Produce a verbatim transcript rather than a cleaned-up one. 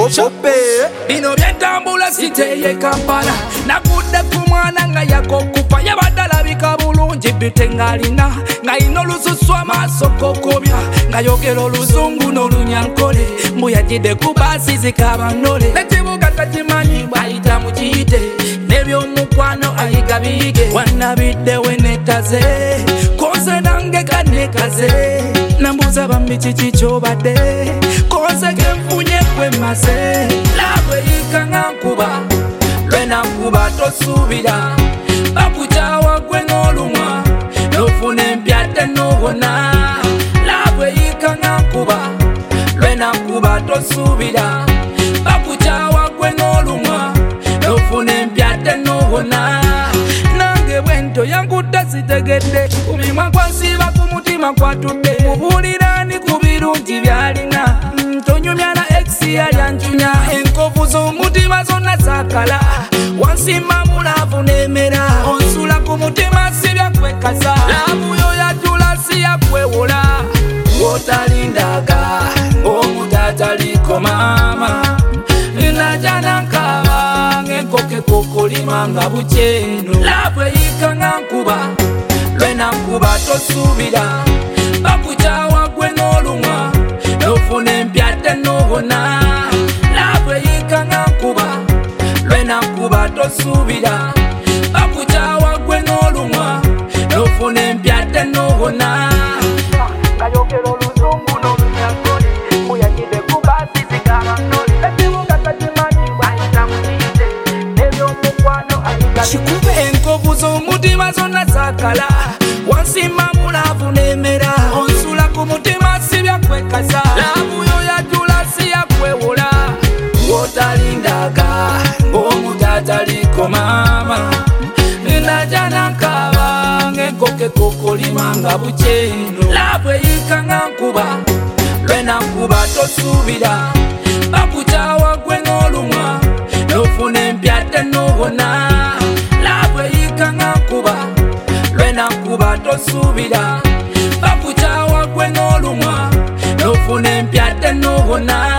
Chope bino byentambula siteye Kampala nakudde ku mwana nga yakokufa yabadalabika bulungi bitengalina nga ino lususu amaaso kokobya nga yogera oluzungu n'olunyankole mbu yagidde ku baasi zikabanole nekibuga takimanyi bayita mu kiyite nebyomukwano ayiga biyige wanabiddewe netaze koze nange kanekaze nambuza bambi kiki kyobadde koze kenfunye kwemaze labwe yika nga nkuba lwena nkuba tosuubira bakukyawa gwe n'olumwa nofuna empyate n'obona labwe yika nga nkuba lwena nkuba tosuubira bakukyawa gwe n'olumwa nofuna empyate n'obona nange bwento yankutta sitegedde kumimwa kwansiba ku mutima kwatudde mubuulirani ku birungi byalina tonyumya na exi yalyanjunya enkovu z'omutima zonna zakala wansima mulaavu n'emera onsula ku mutima sibyakwekasa laabuyo yajula siyakwewola ng'otalindaga ng'omutataliko maama najanankaba ng'enkoke kokolima nga bukyeno laavu eyika nga nkuba lwena nkuba tosuubira bakukyawa gwe n'olumwa nofuna empyate n'obona laavu eyika nga nkuba lwena nkuba tosuubira bakukyawa gwe n'olumwa nofuna empyate n'obona nga yogera oluzungu n'olunyankole muyagidde ku baasi zikabanole ekibuga takimanyi bayita mu kiyite nebyomukwano ayiga enkovu z'omutima zonna zakala wansima mulaavu n'emera onsula ku mutima sibyakwekasa laabuyo yajula siyakwewola ng'otalindaga ng'omutataliko maama najanankaba ng'enkoke kokolima nga bukyeno laavu eyika nga nkuba lwena nkuba tosuubira bakukyawa gwe n'olumwa nofuna empyate n'obona laavu eyika nga nkuba lwena nkuba tosuubira bakukyawa gwe n'olumwa nofuna empyate n'obona